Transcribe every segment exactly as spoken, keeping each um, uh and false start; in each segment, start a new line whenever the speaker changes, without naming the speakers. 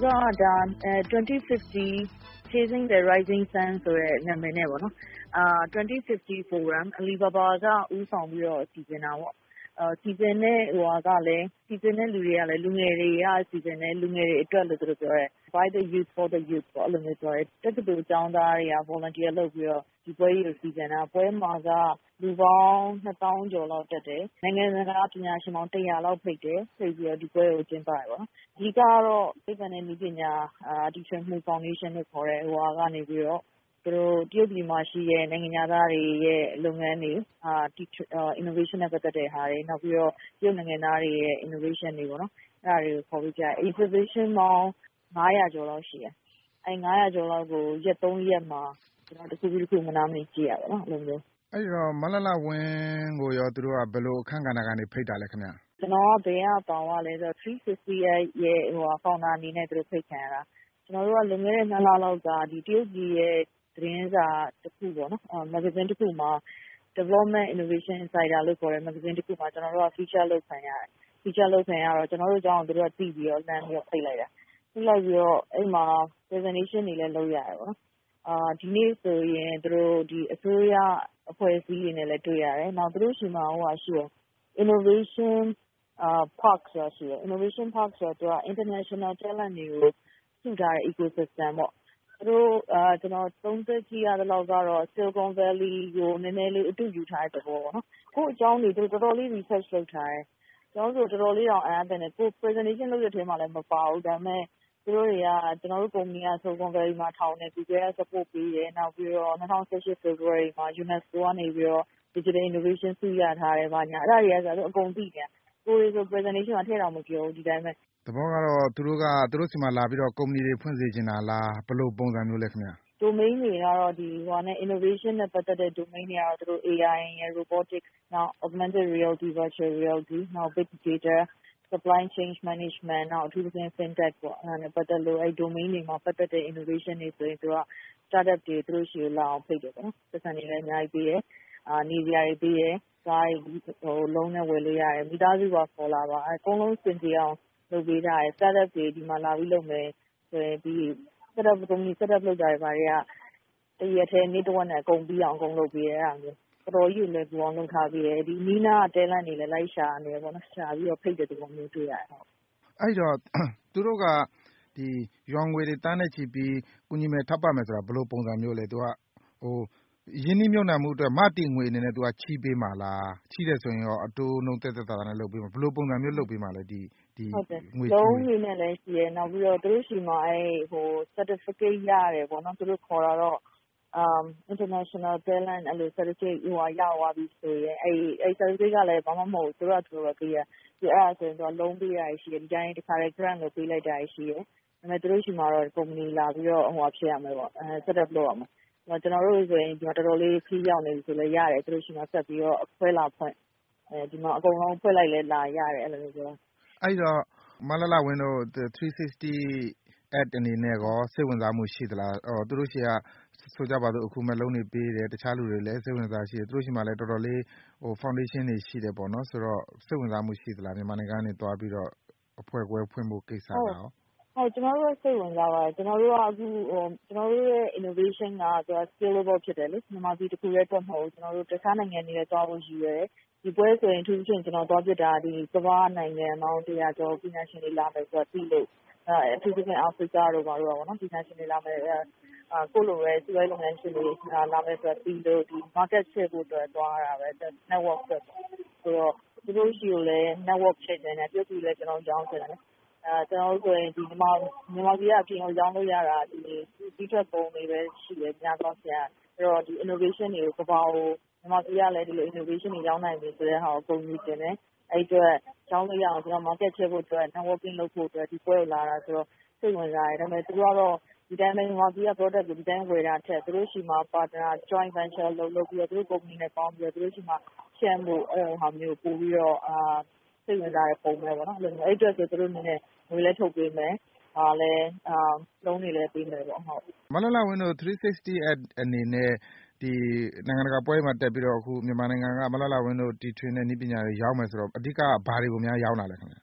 ကဒါtwenty fifty Chasing the Rising Sun ဆိုတဲ့နာမည်နဲ့ပေါ့နော်အာ twenty fifty Forum Alibaba ကဦးဆောင်ပြီးတော့စီစဉ်တာပေါ့အာစီစဉ်တဲ့ဟိုကလည်းစီစဉ်တဲ့လူတွေကလည်းလူငယ်တွေကစီစဉ်တဲ့လူငယ်တွေအတွက်လို့သူတို့ပြောရဲ By the youth for the youth ပေါ့အဲ့လိုမျိုးပြောရဲတက္ကသိုလ်ကျောင်းသားတွေက volunteer လုပ်ပြီးတော့ဒီပွဲကြီးကိုစီစဉ်တာပွဲမှာကလူပေါင်းtwo thousandကျော်လောက်တက်တယ်နိုင်ငံတကာပညာရှင်ပေါင်းone hundredလောက်ဖိတ်တယ်ဖိတ်ပြီးတော့ဒီပွဲကိုကျင်းပရပါတော့ဒီကတော့သိပ္ပံနဲ့နည်းပညာအာတီထွင်မှု foundation လို့ခေါ်တဲ့ဟိုဟာကနေပြီးတော့သူတို့တရုတ်ပြည်မှာရှိတဲ့နိုင်ငံသားတွေရဲ့လုပ်ငန်းတွေအာ innovation နဲ့ပတ်သက်တဲ့ဟာတွေနောက်ပြီးတော့တရုတ်နိုင်ငံသားတွေရဲ့ innovation တွေပေါ့နော်အဲ့ဒါတွေကိုခေါ်ပြီးကြ exhibition ပေါင်းfive hundredကျော်လောက်ရှိတယ်အဲ့five hundredကျော်လောက်ကိုရက်threeရက်မှာကျွန်တော်တစ်ခုပြီးတစ်ခုမနာမနေကြည့်ရပါတော့အဲ့လိုမျိုး
အဲ့တော့မလလဝင်းကိုရောသူတို့ကဘယ်လိုအခန်းကဏ္ဍကနေဖိတ်တာလဲခင်ဗျ
ကျွန်တော်ကဘယ်ကပေါင်ရလဲဆိုတော့three sixtyရဲ့ဟိုဖောင်ဒါအနေနဲ့သူတို့ဖိတ်ခံရတာကျွန်တော်တို့ကလွန်ခဲ့တဲ့နှစ်လလောက်ကဒီတရုတ်ပြည်ရဲ့သတင်းစာတစ်ခုပေါ့နော် magazine တစ်ခုမှာ Development Innovation Insider လို့ခေါ်တဲ့ magazine တစ်ခုမှာကျွန်တော်တို့က feature လုပ်ခံရတယ် feature လုပ်ခံရတော့ကျွန်တော်တို့အကြောင်းကိုသူတို့ကသိပြီးတော့လမ်းပြီးတော့ဖိတ်လိုက်တာဖိတ်လိုက်ပြီးတော့အဲ့မှာ presentation တွေလည်းလုပ်ရတယ်ပေါ့နော်အာဒီနေ့ဆိုရင်သူတို့ဒီအစိုးရအဖွဲ့အစည်းတွေနဲ့လည်းတွေ့ရတယ်နောက်သူတို့ရှိမှာဟိုဟာရှိတယ် innovation uh park ဆိုတာရှိတယ် innovation park ဆိုတာသူက international talent တွေကိုစုထားတဲ့ ecosystem ပေါ့သူတို့အာကျွန်တော်သုံးသပ်ကြည့်ရတဲ့လောက်ကတော့ Silicon Valley ကိုနည်းနည်းလေးအတူယူထားတဲ့သဘောပေါ့နော်ကို့အကြောင်းတွေသူတော်တော်လေး research လုပ်ထားတယ်ကျွန်တော်တို့တော်တော်လေးအောင်အားတယ်နဲ့ကို presentation လုပ်တဲ့ထဲမှာလည်းမပါဘူးဒါပေမဲ့သူတို့တွေကကျွန်တော်တို့ company က Silicon Valley မှာထောင်နေ Google က support ပေးတယ်နောက်ပြီးတော့twenty eighteen February မှာ UNESCO ကနေပြီးတော့ Digital Innovation ဆုရထားတယ်ဗာညာအဲ့ဒါတွေကဆိုတော့အကုန်သိတယ်ကိုယ်ဆို presentation မှာထည့်တော်မပြောဘူးဒီတိုင်းပဲ
သဘောကတော့သူတို့ကသူတို့စီမှာလာပြီးတော့ company တွေဖွင့်စေချင်တာလားဘယ်လိုပုံစံမျိုးလဲခင်ဗျာ
domain တွေကတော့ဒီဟိုနဲ့ innovation နဲ့ပတ်သက်တဲ့ domain တွေကတော့သူတို့ A I ရယ် robotics နောက် augmented reality virtual reality နောက် big data supply chain management နောက်အထူးသဖြင့် fintech ပေါ့အဲ့ဒါနဲ့ပတ်သက်လို့အဲ့ domain တွေမှာပတ်သက်တဲ့ innovation တွေဆိုရင်သူက startup တွေသူတို့ရှိကိုလာအောင်ဖိတ်တယ်ပေါ့နော်ပတ်စံတွေလည်းအများကြီးပေးတယ်အာနေစရာတွေပေးတယ်ကားတွေဟိုလုံးနဲ့ဝယ်လို့ရတယ်မိသားစုပါခေါ်လာပါအကုန်လုံးစင်ကြယ်အောင်လုပ်ပေးထားတယ် startup တွေဒီမှာလာပြီးလုပ်မယ်ဆိုရင်ဒီ setup company setup လုပ်ကြရပါတွေကတရက်ထဲနေ့တစ်ဝက်နဲ့အကုန်ပြီးအောင်အကုန်လုပ်ပေးရတာမျိုးတော်တော်ကြီးလည်းပူအောင်လုပ်ထားပြီးတယ်ဒီနီးနားတဲလန့်နေလည်းလိုက်ရှာနေတယ်ပေါ့နော်ရှာပြီးတော့ဖိတ်တဲ့ဒီပုံမျိုးတွေ့ရတယ်ဟုတ်
အဲ့တော့သူတို့ကဒီရွာငွေတွေတန်းနဲ့ချီပြီးကုညီမယ်ထောက်ပံ့မယ်ဆိုတာဘယ်လိုပုံစံမျိုးလဲသူကဟိုရင်းနှီးမြှုပ်နှံမှုအတွက်မတည်ငွေအနေနဲ့သူကချီးပေးမှာလားချီးတယ်ဆိုရင်ရောအတိုးနှုန်းတက်တက်တာတာနဲ့လုပ်ပေးမှာဘယ်လိုပုံစံမျိုးလုပ်ပေးမှာလဲဒီဒီ
ငွေလုံးရင်းနဲ့လည်းရှိရနောက်ပြီးတော့သူတို့ရှိမှာအဲဟို certificate ရတယ်ပေါ့နော်သူတို့ခေါ်တာတော့ um international talent အဲ့လို certificate ဟိုရသွားပြီဆိုရင်အဲ့အဲ့ certificate ကလည်းဘာမှမဟုတ်သူတို့ကသူတို့ပဲပေးရဒီအဲ့ဒါဆိုရင်တော့လုံးပေးရရှိတယ်ဒီတိုင်းတစ်ခါလေ grant ကိုပေးလိုက်တာရှိတယ်ဒါပေမဲ့သူတို့ရှိမှာတော့ company လာပြီးတော့ဟိုဖြစ်ရမယ်ပေါ့အဲ set up လုပ်ရမယ်ကျွန်တော်တို့ဆိုရင်ဒီမှာတော်တော်လေးခီးရောက်နေပြီဆိုလည်းရတယ်သူတို့ရှိမှာဆက်ပြီးတော့အခွဲလာဖွင့်အဲဒီမှာအကုန်လုံးဖွင့်လိုက်လဲလာရတယ်အဲ့လိုမျိုးပြော
အဲ့တော့မလလဝင်းတို့three sixty at အနေနဲ့ကောစိတ်ဝင်စားမှုရှိသလားအော်သူတို့ရှိကဆိုကြပါစို့အခုမဲ့လုံးနေပေးတယ်တခြားလူတွေလည်းစိတ်ဝင်စားရှိတယ်သူတို့ရှိမှလည်းတော်တော်လေးဟို foundation တွေရှိတယ်ပေါ့နော်ဆိုတော့စိတ်ဝင်စားမှုရှိသလားမြန်မာနိုင်ငံကနေတွားပြီးတော့အဖွဲ့ကွဲဖွင့်ဖို့ကိစ္စတာရော
ဟုတ်ကျွန်တော်တို့စိတ်ဝင်စားပါတယ်ကျွန်တော်တို့ကအခုဟိုကျွန်တော်တို့ရဲ့ innovation ကဆိုတော့ scalable ဖြစ်တယ်လေမြန်မာပြည်တစ်ခုရဲ့အတွက်မဟုတ်ကျွန်တော်တို့တခြားနိုင်ငံတွေလည်းတွားဖို့ရှိရတယ်ဒီပွဲဆိုရင်အထူးသဖြင့်ကျွန်တော်တွားပြတာဒီကမ္ဘာနိုင်ငံပေါင်းone hundredကျော်ပညာရှင်တွေလာမယ်ဆိုတော့ပြီးလို့အထူးသဖြင့်အာဖရိကတို့ဘာလို့ပါဘောနော်ပညာရှင်တွေလာမယ်အာကိုလိုပဲစီးပွားရေးလုပ်ငန်းရှင်တွေလာမယ်ဆိုတော့ပြီးလို့ဒီ market share ဖို့အတွက်တွားရတာပဲ network ဆိုတော့သူတို့ရှိကိုလည်း network ဖြစ်နေတယ်ပြုတ်ပြီးလဲကျွန်တော်ကြောင်းဆိုတယ်အဲကျွန်တော်တို့ဆိုရင်ဒီမြန်မာမြန်မာပြည်ကအပြင်ကိုရောင်းလို့ရတာဒီဒီထွက်ပုံတွေပဲရှိတယ်များသောဆရာအဲ့တော့ဒီ innovation တွေကိုကဘာကိုမြန်မာပြည်ကလည်းဒီလို innovation တွေရောင်းနိုင်ပြီဆိုတဲ့ဟာကိုပုံယူတင်တယ်အဲ့အတွက်ရောင်းလို့ရအောင်ကျွန်တော် market ချက်ဖို့အတွက် networking လုပ်ဖို့အတွက်ဒီပွဲကိုလာတာဆိုတော့စိတ်ဝင်စားတယ်ဒါပေမဲ့သူကတော့ဒီတိုင်းပဲမြန်မာပြည်က product ကိုဒီတိုင်းဝယ်တာထက်သူတို့ရှိမှာ partner joint venture လုပ်လုပ်ပြီးတော့သူတို့ company နဲ့ပေါင်းပြီးတော့သူတို့ရှိမှာ share ဖို့အဲ့လိုဟာမျိုးပို့ပြီးတော့အာစိတ်ဝင်စားတဲ့ပုံပဲပေါ့နော်အဲ့လိုအဲ့အတွက်ဆိုသူတို့နည်းနည်းငွေလည်းထုတ်ပေးမယ်ဟာလည်းအာလုံးနေလည်းပေးမယ်ပေါ့ဟုတ်
မလလဝင်းတို့three sixty at အနေနဲ့ဒီနိုင်ငံတကာပွဲမှာတက်ပြီးတော့အခုမြန်မာနိုင်ငံကမလလဝင်းတို့တီထွင်တဲ့နည်းပညာတွေရောင်းမယ်ဆိုတော့အဓိကဘာတွေကိုများရောင်းတာလဲခင်ဗျာ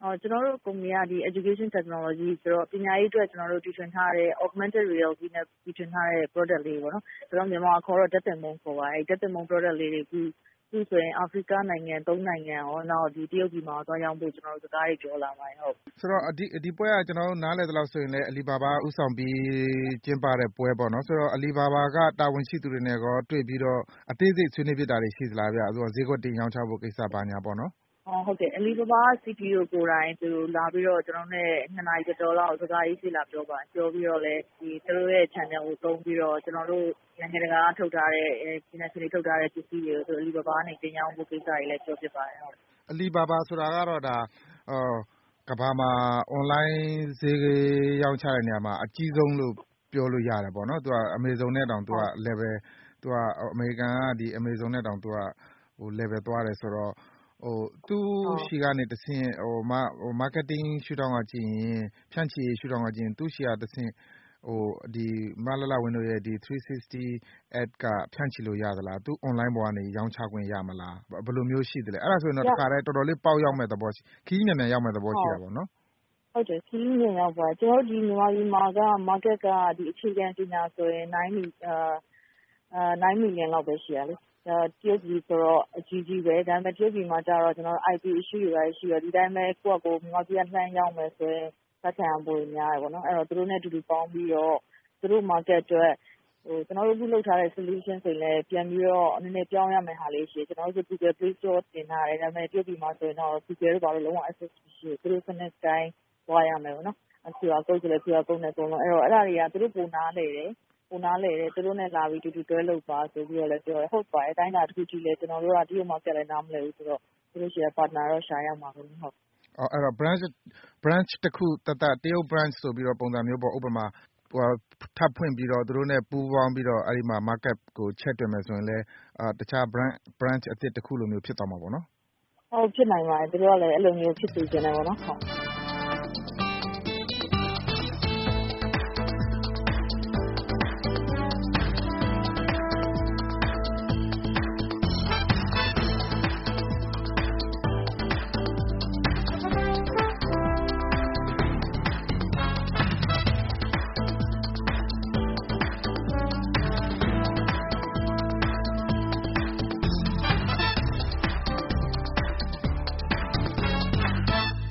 အော်ကျွန်တော်တို့ကုမ္ပဏီကဒီ education technology ဆိုတော့ပညာရေးအတွက်ကျွန်တော်တို့တီထွင်ထားတဲ့ augmented reality နဲ့တီထွင်ထားတဲ့ product လေးပေါ့နော်။ဆိုတော့မြန်မာခေါ်တော့ဓာတ်သင်ပုံခေါ်ပါတယ်။ဓာတ်သင်ပုံ product လေးတွေခုခုဆိုရင်အာဖရိကနိုင်ငံသုံးနိုင်ငံရောနောက်ဒီတရုတ်ပြည်မှာသွားရောင်းဖို့ကျွန်တော်တို့စကားတွေပြောလာပါတယ်ဟုတ်
။ဆိုတော့ဒီဒီပွဲကကျွန်တော်တို့နားလည်သလောက်ဆိုရင်လည်း Alibaba ဦးဆောင်ပြီးကျင်းပတဲ့ပွဲပေါ့နော်။ဆိုတော့ Alibaba ကတာဝန်ရှိသူတွေနဲ့ရောတွေ့ပြီးတော့အသေးစိတ်ဆွေးနွေးဖြစ်တာတွေရှိသလားဗျ။ဆိုတော့ဈေးကွက်တင်ရောင်းချဖို့ကိစ္စဘာညာပေါ့နော်
။အော်ဟုတ်ကဲ့ Alibaba က စီ ပီ အို ကိုယ်တိုင်သူလာပြီးတော့ကျွန်တော်နဲ့နှစ်နာရီကျော်ကျော်လောက်စကားရေးဖြစ်လာပြောပါတယ်။ပြောပြီးတော့လည်းဒီသူတို့ရဲ့ channel ကိုသုံးပြီးတော့ကျွန်တော်တို့နိုင်ငံတကာကထုတ်ထားတဲ့ပြည်နယ်ချင်းထုတ်ထားတဲ့ပစ္စည်းတွေကိုသူ Alibaba ကနေတင်ရောင်းဖို့ကိစ္စတွေလည်းပြောဖြစ်ပါတယ်ဟုတ်
။ Alibaba ဆိုတာကတော့ဒါအော်ကမ္ဘာမှာ online ဈေးရောင်းချတဲ့နေရာမှာအကြီးဆုံးလို့ပြောလို့ရတယ်ပေါ့နော်။သူက Amazon နဲ့တောင်သူက level သူကအမေရိကန်ကဒီ Amazon နဲ့တောင်သူကဟို level သွားတယ်ဆိုတော့ဟိုသူ့ရှိကနေတဆင့်ဟို marketing ရှုထောင့်ကကြည့်ရင်ဖြန့်ချီရေးရှုထောင့်ကကြည့်ရင်သူ့ရှိကတဆင့်ဟိုဒီမလလဝင်းတို့ရဲ့ဒီthree sixty ad ကဖြန့်ချီလို့ရသလားသူ online ပေါ်ကနေရောင်းချခွင့်ရမလားဘယ်လိုမျိုးရှိသလဲအဲ့ဒါဆိုရင်တော့တခါတည်းတော်တော်လေးပေါက်ရောက်မဲ့သဘောခီးမြန်မြန်ရောက်မဲ့သဘောရှိတာပေါ့နော်
ဟုတ်တယ်ခီးမြန်ရောက်ပါကျွန်တော်ဒီမြန်မာပြည်မှာက market ကဒီအခြေခံပညာဆိုရင်nineအာnine million လောက်ပဲရှိရလေတရုတ်ပြည်ဆိုတော့အကြီးကြီးပဲဒါပေမဲ့တရုတ်ပြည်မှာကျတော့ကျွန်တော် ไอ พี issue တွေပဲရှိတော့ဒီတိုင်းပဲကိုယ့်အကိုမြန်မာပြည်ကလှမ်းရောက်မယ်ဆိုရင်ဆက်ဆံဖို့များတယ်ပေါ့နော်အဲ့တော့သူတို့နဲ့အတူတူပေါင်းပြီးတော့သူတို့ market အတွက်ဟိုကျွန်တော်တို့ခုလုပ်ထားတဲ့ solution တွေလည်းပြန်ပြီးတော့နည်းနည်းပြောင်းရမယ်ဟာလေးရှိကျွန်တော်တို့ Google Play Store တင်ထားတယ်ဒါပေမဲ့တရုတ်ပြည်မှာဆိုရင်တော့ Google တို့ဘာလို့လုံးဝ access မရှိဘူးသူတို့စနစ်တိုင်းသွားရမယ်ပေါ့နော်။ Q R code ဆိုလည်း Q R code နဲ့ပုံလုံးအဲ့တော့အဲ့ဒါတွေကသူတို့ပုံနာလေတယ်ပုံနာလေတယ်သူတို့နဲ့လာပြီးတူတူတွဲလုပ်ပါဆိုပြီးတော့လည်းပြောတယ်ဟုတ်ပါတယ်အတိုင်းတာတစ်ခုကြည့်လဲကျွန်တော်တို့ကဒီလိုမှဆက်လဲနားမလဲဘူးဆိုတော့သူတို့ရှိရ partner တော့ရှာရမှာပဲဟုတ်
အော်အဲ့တော့ branch branch တစ်ခုတတတရုတ် branch ဆိုပြီးတော့ပုံစံမျိုးပေါ့ဥပမာဟိုထပ်ဖွင့်ပြီးတော့သူတို့နဲ့ပူးပေါင်းပြီးတော့အဲ့ဒီမှာ market ကိုချက်တွင်မယ်ဆိုရင်လည်းအာတခြား branch branch အသစ်တစ်ခုလိုမျိုးဖြစ်သွားမှာပေါ့နော်
ဟုတ်ဖြစ်နိုင်ပါတယ်သူတို့ကလည်းအဲ့လိုမျိုးဖြစ်စီခြင်းတယ်ပေါ့နော်ဟုတ်